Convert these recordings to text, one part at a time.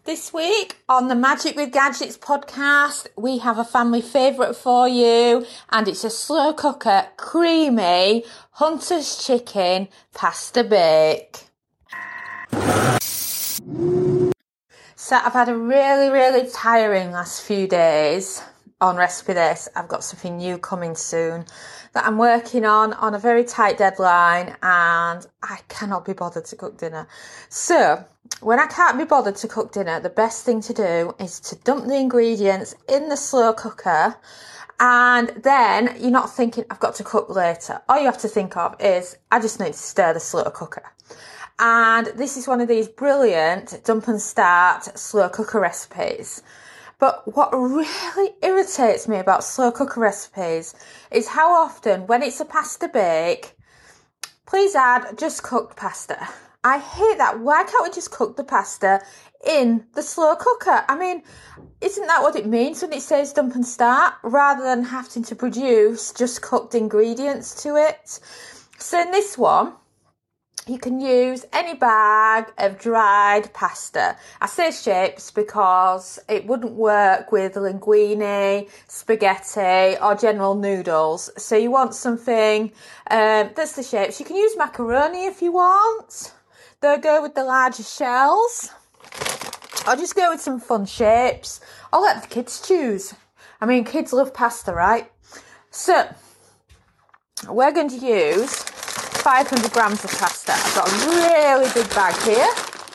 This week on the Magic with Gadgets podcast, we have a family favourite for you, and it's a slow cooker, creamy Hunter's chicken pasta bake. So I've had a really tiring last few days on Recipe This. I've got something new coming soon that I'm working on a very tight deadline, and I cannot be bothered to cook dinner. So when I can't be bothered to cook dinner, the best thing to do is to dump the ingredients in the slow cooker, and then you're not thinking, I've got to cook later. All you have to think of is, I just need to stir the slow cooker. And this is one of these brilliant dump and start slow cooker recipes. But what really irritates me about slow cooker recipes is how often, when it's a pasta bake, please add just cooked pasta. I hate that. Why can't we just cook the pasta in the slow cooker? I mean, isn't that what it means when it says dump and start, rather than having to produce just cooked ingredients to it? So in this one, you can use any bag of dried pasta. I say shapes because it wouldn't work with linguine, spaghetti or general noodles. So you want something that's the shapes. You can use macaroni if you want. They'll go with the larger shells. Or just go with some fun shapes. Or let the kids choose. I mean, kids love pasta, right? So we're going to use 500 grams of pasta. I've got a really big bag here.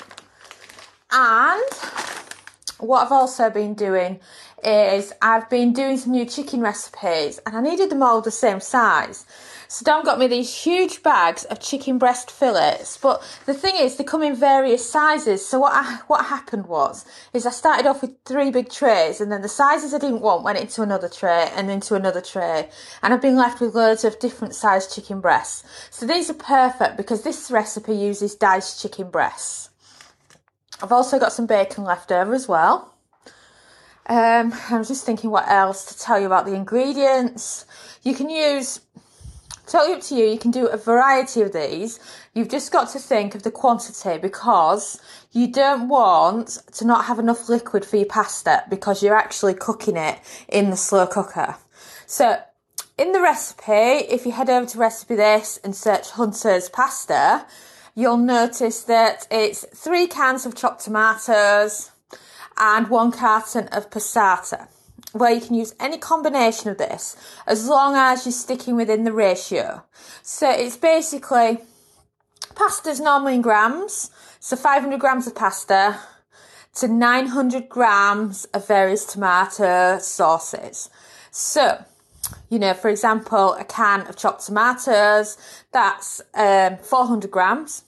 And what I've also been doing is I've been doing some new chicken recipes, and I needed them all the same size. So Dom got me these huge bags of chicken breast fillets, but the thing is, they come in various sizes. So what happened was I started off with 3 big trays, and then the sizes I didn't want went into another tray and into another tray, and I've been left with loads of different sized chicken breasts. So these are perfect because this recipe uses diced chicken breasts. I've also got some bacon left over as well. I'm just thinking what else to tell you about the ingredients. You can use, totally up to you, you can do a variety of these. You've just got to think of the quantity, because you don't want to not have enough liquid for your pasta because you're actually cooking it in the slow cooker. So in the recipe, if you head over to Recipe This and search Hunter's pasta, you'll notice that it's 3 cans of chopped tomatoes and 1 carton of passata, where you can use any combination of this as long as you're sticking within the ratio. So it's basically, pasta's normally in grams, so 500 grams of pasta to 900 grams of various tomato sauces. So, you know, for example, a can of chopped tomatoes, that's 400 grams.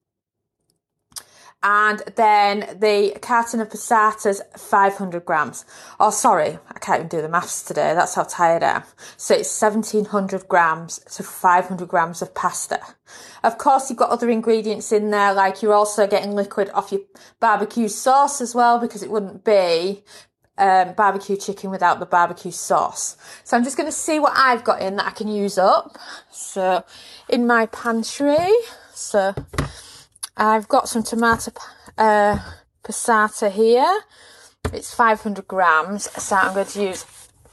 And then the carton of passatas, 500 grams. Oh, sorry, I can't even do the maths today. That's how tired I am. So it's 1,700 grams to 500 grams of pasta. Of course, you've got other ingredients in there, like you're also getting liquid off your barbecue sauce as well, because it wouldn't be barbecue chicken without the barbecue sauce. So I'm just going to see what I've got in that I can use up. So in my pantry, so I've got some tomato passata here. It's 500 grams, so I'm going to use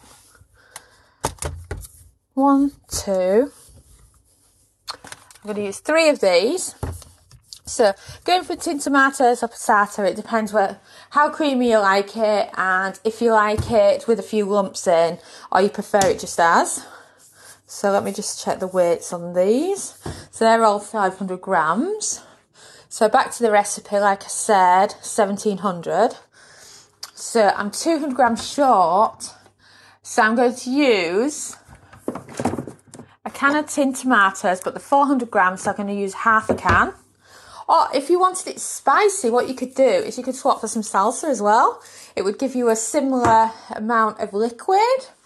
1, 2. I'm going to use 3 of these. So going for tin tomatoes or passata, it depends how creamy you like it, and if you like it with a few lumps in, or you prefer it just as. So let me just check the weights on these. So they're all 500 grams. So back to the recipe, like I said, 1,700. So I'm 200 grams short. So I'm going to use a can of tin tomatoes, but the 400 grams, so I'm going to use half a can. Or if you wanted it spicy, what you could do is you could swap for some salsa as well. It would give you a similar amount of liquid.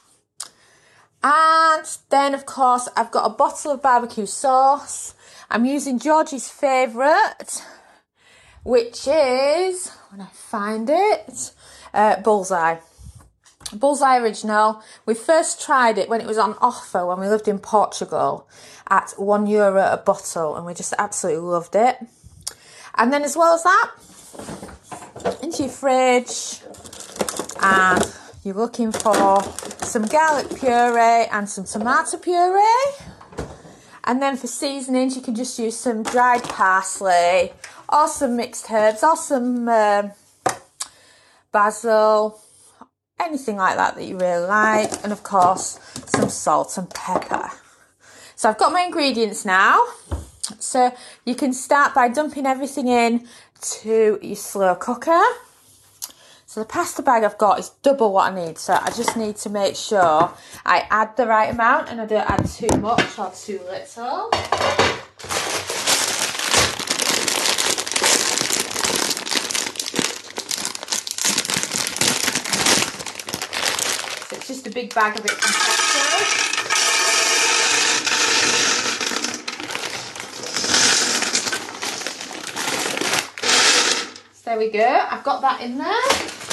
And then, of course, I've got a bottle of barbecue sauce. I'm using Georgie's favourite, which is, when I find it, Bullseye. Bullseye Original. We first tried it when it was on offer when we lived in Portugal at €1 a bottle, and we just absolutely loved it. And then as well as that, into your fridge, and you're looking for some garlic puree and some tomato puree. And then for seasonings, you can just use some dried parsley or some mixed herbs or some basil, anything like that you really like. And of course, some salt and pepper. So I've got my ingredients now. So you can start by dumping everything in to your slow cooker. So the pasta bag I've got is double what I need. So I just need to make sure I add the right amount and I don't add too much or too little. So it's just a big bag of it from Tesco. There we go, I've got that in there.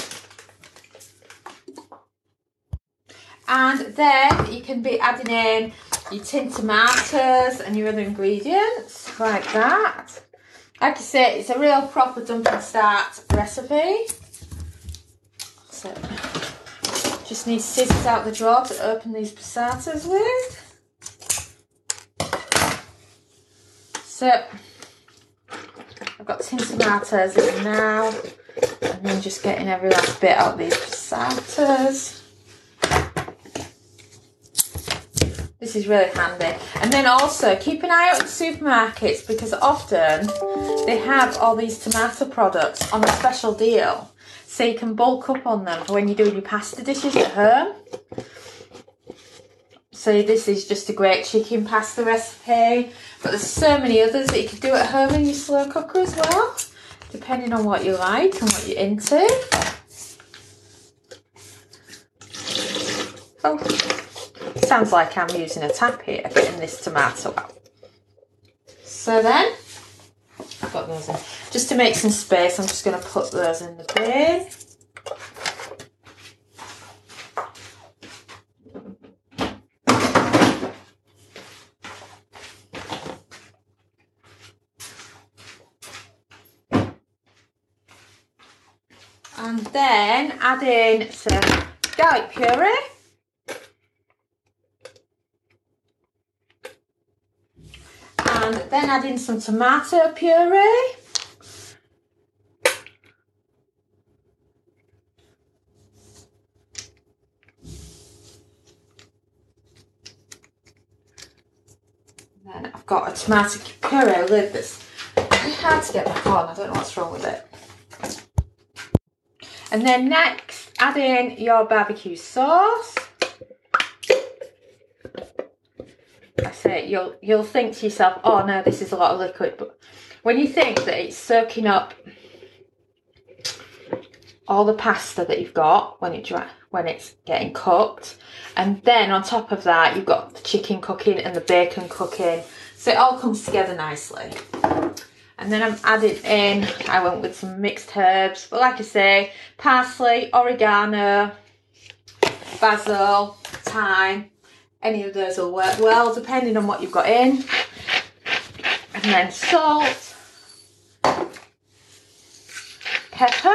And then you can be adding in your tinned tomatoes and your other ingredients, like that. Like I say, it's a real proper dump and start recipe. So, just need scissors out the drawer to open these passatas with. So, I've got tinned tomatoes in now, and then just getting every last bit out of these passatas. This is really handy. And then also keep an eye out at supermarkets, because often they have all these tomato products on a special deal, so you can bulk up on them for when you're doing your pasta dishes at home. So this is just a great chicken pasta recipe, but there's so many others that you could do at home in your slow cooker as well, depending on what you like and what you're into. Oh, sounds like I'm using a tap here, getting this tomato out. So then, I've got those in. Just to make some space, I'm just going to put those in the bin. And then add in some garlic puree. And then add in some tomato puree. Then I've got a tomato puree lid that's really hard to get back on. I don't know what's wrong with it. And then next, add in your barbecue sauce. I say you'll think to yourself, oh no, this is a lot of liquid, but when you think that it's soaking up all the pasta that you've got when it's getting cooked, and then on top of that you've got the chicken cooking and the bacon cooking, so it all comes together nicely. And then I'm adding in, I went with some mixed herbs, but like I say, parsley, oregano, basil, thyme, any of those will work well, depending on what you've got in. And then salt, pepper,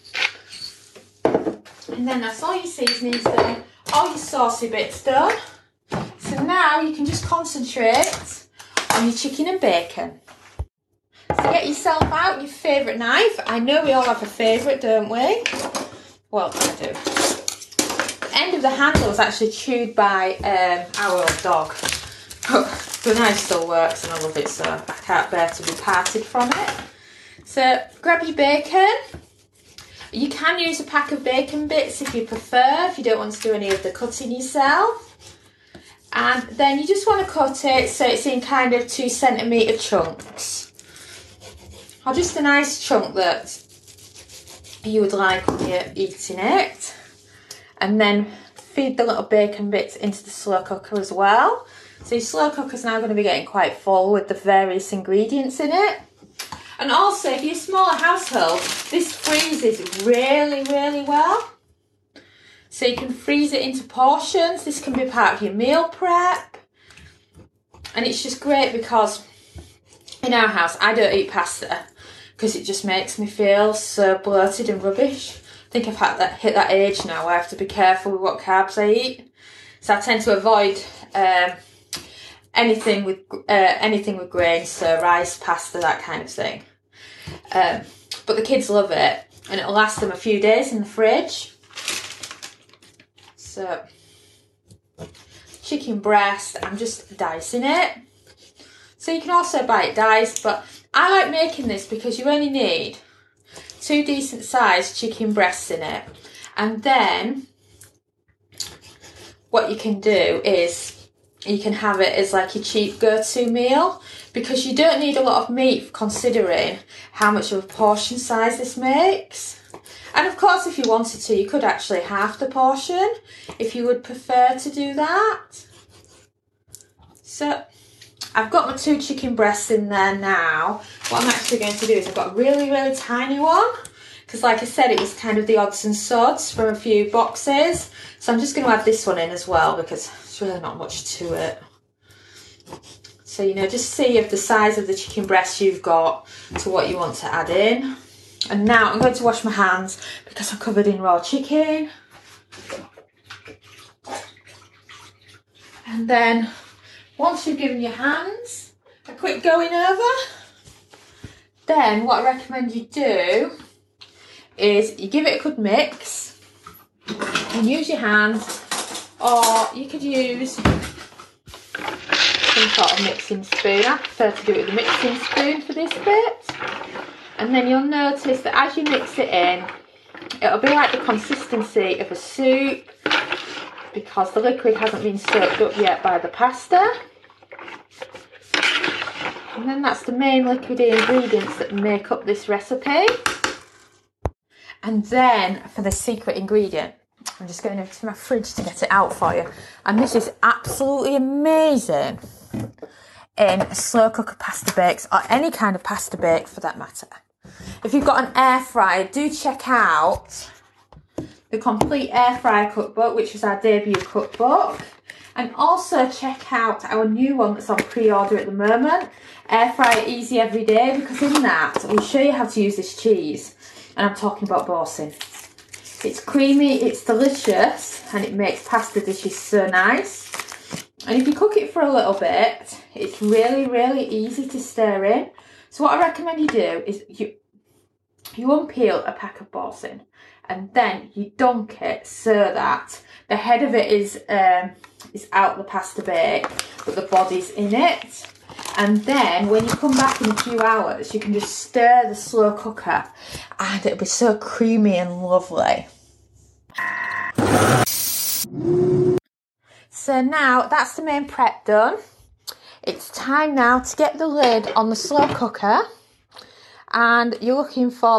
and then that's all your seasonings done, all your saucy bits done. So now you can just concentrate on your chicken and bacon. So get yourself out your favourite knife. I know we all have a favourite, don't we? Well, I do. The end of the handle was actually chewed by our old dog. But the knife still works and I love it, so I can't bear to be parted from it. So grab your bacon. You can use a pack of bacon bits if you prefer, if you don't want to do any of the cutting yourself. And then you just want to cut it so it's in kind of 2 centimetre chunks. Or just a nice chunk that you would like when you're eating it. And then feed the little bacon bits into the slow cooker as well. So your slow cooker's now going to be getting quite full with the various ingredients in it. And also, if you're a smaller household, this freezes really, really well. So you can freeze it into portions. This can be part of your meal prep. And it's just great because in our house, I don't eat pasta because it just makes me feel so bloated and rubbish. I think I've hit that age now where I have to be careful with what carbs I eat. So I tend to avoid anything with grains, so rice, pasta, that kind of thing. But the kids love it, and it'll last them a few days in the fridge. So, chicken breast, I'm just dicing it. So you can also buy it diced, but I like making this because you only need 2 decent sized chicken breasts in it. And then what you can do is you can have it as like your cheap go-to meal, because you don't need a lot of meat considering how much of a portion size this makes. And of course, if you wanted to, you could actually half the portion if you would prefer to do that. So I've got my 2 chicken breasts in there now. What I'm actually going to do is I've got a really, really tiny one, because like I said, it was kind of the odds and sods from a few boxes. So I'm just going to add this one in as well, because it's really not much to it. So, you know, just see if the size of the chicken breast you've got to what you want to add in. And now I'm going to wash my hands because I'm covered in raw chicken. And then once you've given your hands a quick going over, then what I recommend you do is you give it a good mix. You can use your hands, or you could use some sort of mixing spoon. I prefer to do it with a mixing spoon for this bit. And then you'll notice that as you mix it in, it'll be like the consistency of a soup, because the liquid hasn't been soaked up yet by the pasta. And then that's the main liquidy ingredients that make up this recipe. And then for the secret ingredient, I'm just going over to my fridge to get it out for you. And this is absolutely amazing in a slow cooker pasta bakes, or any kind of pasta bake for that matter. If you've got an air fryer, do check out the Complete Air Fryer Cookbook, which is our debut cookbook. And also check out our new one that's on pre-order at the moment, Air Fryer Easy Every Day, because in that we show you how to use this cheese. And I'm talking about Boursin. It's creamy, it's delicious, and it makes pasta dishes so nice. And if you cook it for a little bit, it's really, really easy to stir in. So what I recommend you do is you unpeel a pack of Boursin, and then you dunk it so that the head of it is out the pasta bake, but the body's in it. And then when you come back in a few hours, you can just stir the slow cooker, and it'll be so creamy and lovely. So now that's the main prep done. It's time now to get the lid on the slow cooker, and you're looking for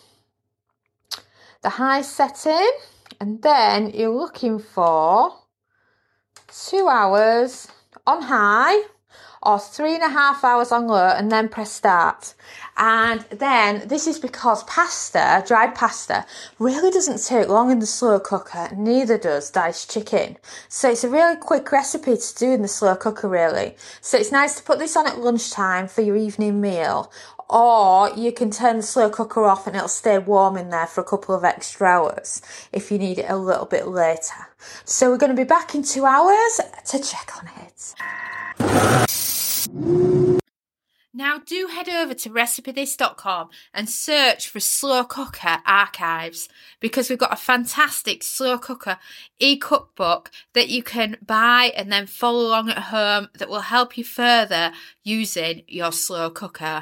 the high setting, and then you're looking for 2 hours on high or 3.5 hours on low, and then press start. And then this is because pasta, dried pasta, really doesn't take long in the slow cooker, neither does diced chicken. So it's a really quick recipe to do in the slow cooker, really. So it's nice to put this on at lunchtime for your evening meal, or you can turn the slow cooker off and it'll stay warm in there for a couple of extra hours if you need it a little bit later. So we're going to be back in 2 hours to check on it. Now do head over to recipethis.com and search for Slow Cooker Archives, because we've got a fantastic slow cooker e-cookbook that you can buy and then follow along at home that will help you further using your slow cooker.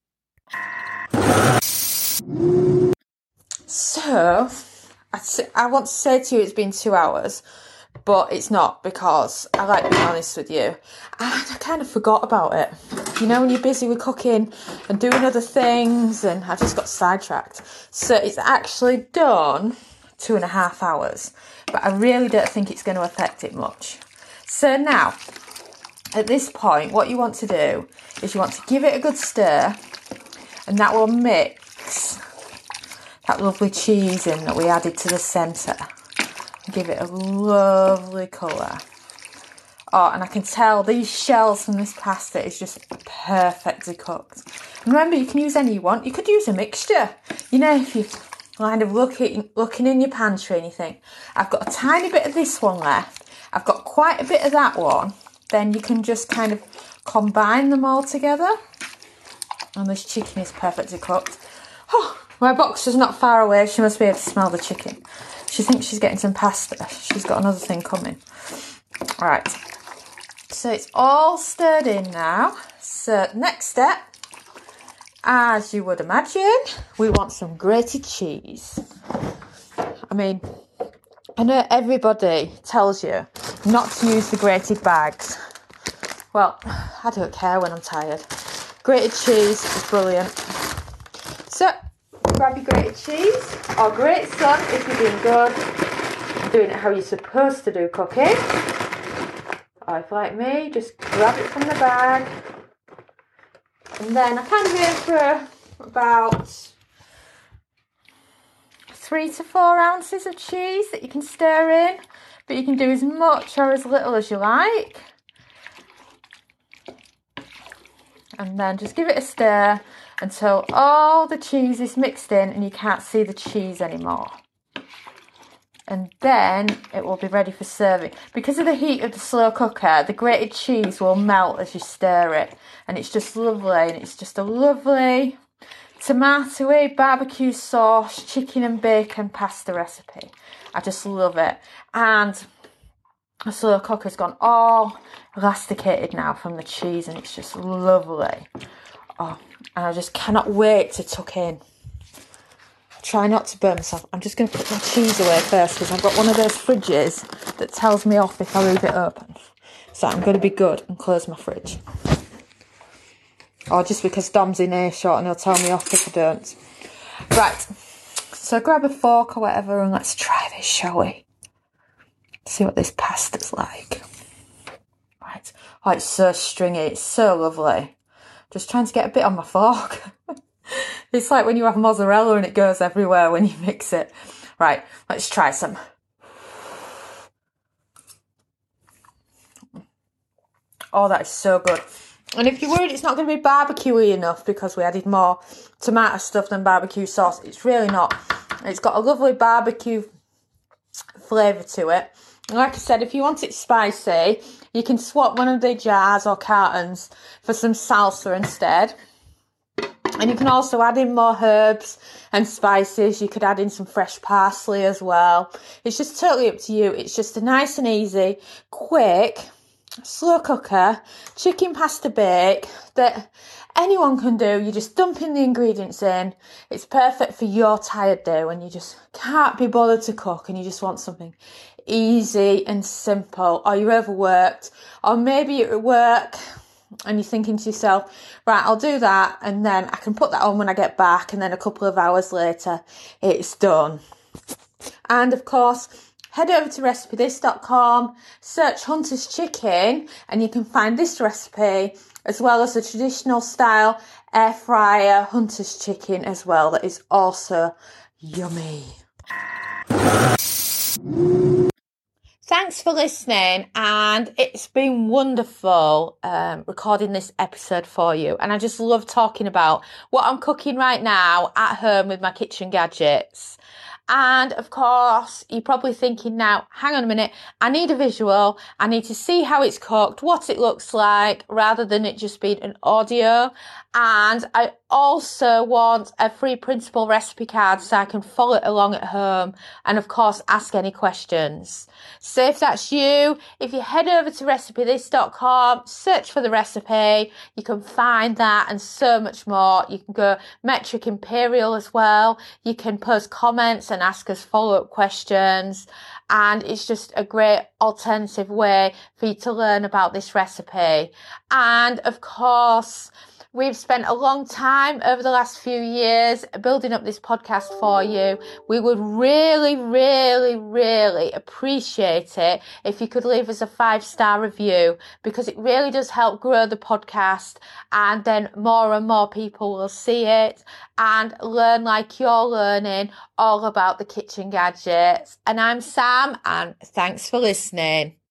So, I want to say to you it's been 2 hours, but it's not, because I like being honest with you. And I kind of forgot about it. You know, when you're busy with cooking and doing other things, and I just got sidetracked. So it's actually done 2.5 hours, but I really don't think it's going to affect it much. So now, at this point, what you want to do is you want to give it a good stir, and that will mix that lovely cheese in that we added to the centre. Give it a lovely colour. Oh, and I can tell these shells from this pasta is just perfectly cooked. And remember, you can use any you want. You could use a mixture. You know, if you're kind of looking in your pantry and you think, I've got a tiny bit of this one left, I've got quite a bit of that one, then you can just kind of combine them all together. And this chicken is perfectly cooked. Oh, my boxer's not far away. She must be able to smell the chicken. She thinks she's getting some pasta. She's got another thing coming. All right. So it's all stirred in now. So next step, as you would imagine, we want some grated cheese. I mean, I know everybody tells you not to use the grated bags. Well, I don't care when I'm tired. Grated cheese is brilliant. So, grab your grated cheese, or grate some if you're doing good, doing it how you're supposed to do cooking. Or if like me, just grab it from the bag. And then I kind of aim for about 3 to 4 ounces of cheese that you can stir in. But you can do as much or as little as you like. And then just give it a stir until all the cheese is mixed in and you can't see the cheese anymore. And then it will be ready for serving. Because of the heat of the slow cooker, the grated cheese will melt as you stir it. And it's just lovely. And it's just a lovely tomatoey barbecue sauce, chicken and bacon pasta recipe. I just love it. And the slow cooker's gone all elasticated now from the cheese. And it's just lovely. Oh, and I just cannot wait to tuck in. Try not to burn myself. I'm just going to put my cheese away first because I've got one of those fridges that tells me off if I leave it open. So I'm going to be good and close my fridge. Or just because Dom's in earshot and he'll tell me off if I don't. Right. So grab a fork or whatever and let's try this, shall we? See what this pasta's like. Right. Oh, it's so stringy. It's so lovely. Just trying to get a bit on my fork. It's like when you have mozzarella and it goes everywhere when you mix it. Right, let's try some. Oh, that is so good. And if you're worried it's not going to be barbecue-y enough because we added more tomato stuff than barbecue sauce, it's really not. It's got a lovely barbecue flavour to it. And like I said, if you want it spicy, you can swap one of the jars or cartons for some salsa instead. And you can also add in more herbs and spices. You could add in some fresh parsley as well. It's just totally up to you. It's just a nice and easy, quick, slow cooker, chicken pasta bake that anyone can do. You just dump in the ingredients in. It's perfect for your tired day when you just can't be bothered to cook and you just want something easy and simple. Or you're overworked. Or maybe you're at work and you're thinking to yourself, right, I'll do that and then I can put that on when I get back and then a couple of hours later it's done. And of course, head over to recipethis.com, search Hunter's Chicken and you can find this recipe as well as the traditional style air fryer Hunter's Chicken as well. That is also yummy. Thanks for listening, and it's been wonderful recording this episode for you. And I just love talking about what I'm cooking right now at home with my kitchen gadgets. And of course, you're probably thinking now, hang on a minute, I need a visual. I need to see how it's cooked, what it looks like, rather than it just being an audio. And I also want a free printable recipe card so I can follow it along at home and of course ask any questions. So if that's you, if you head over to recipethis.com, search for the recipe, you can find that and so much more. You can go Metric Imperial as well. You can post comments and ask us follow-up questions. And it's just a great alternative way for you to learn about this recipe. And of course, we've spent a long time over the last few years building up this podcast for you. We would really, really, really appreciate it if you could leave us a 5-star review because it really does help grow the podcast and then more and more people will see it and learn like you're learning all about the kitchen gadgets. And I'm Sam and thanks for listening.